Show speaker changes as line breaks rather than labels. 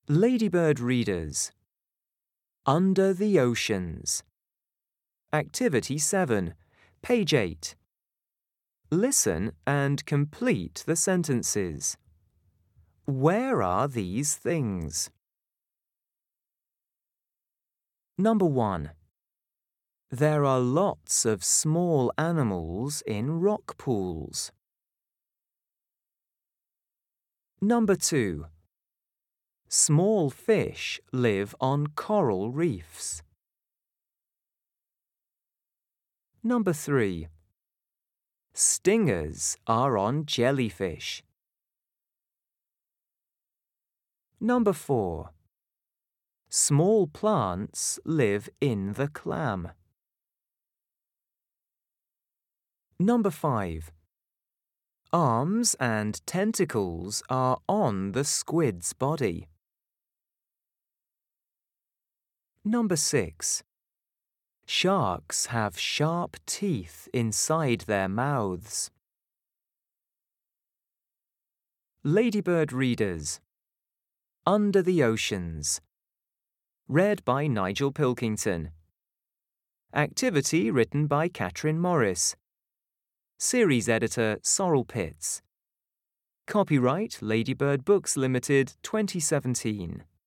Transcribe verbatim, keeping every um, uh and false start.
Ladybird readers. Under the oceans. Activity seven, page eight. Listen and complete the sentences. Where are these things? Number one. There are lots of small animals in rock pools. Number two. Small fish live on coral reefs. Number three. Stingers are on jellyfish. Number four. Small plants live in the clam. Number five. Arms and tentacles are on the squid's body. Number six. Sharks have sharp teeth inside their mouths. Ladybird readers. Under the oceans. Read by Nigel Pilkington. Activity written by Catherine Morris. Series editor Sorrel Pitts. Copyright Ladybird Books Limited twenty seventeen.